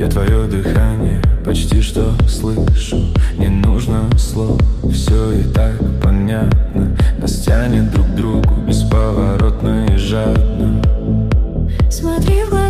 Я твое дыхание почти что слышу. Не нужно слов, все и так понятно. Нас тянет друг к другу бесповоротно и жадно. Смотри в глаза.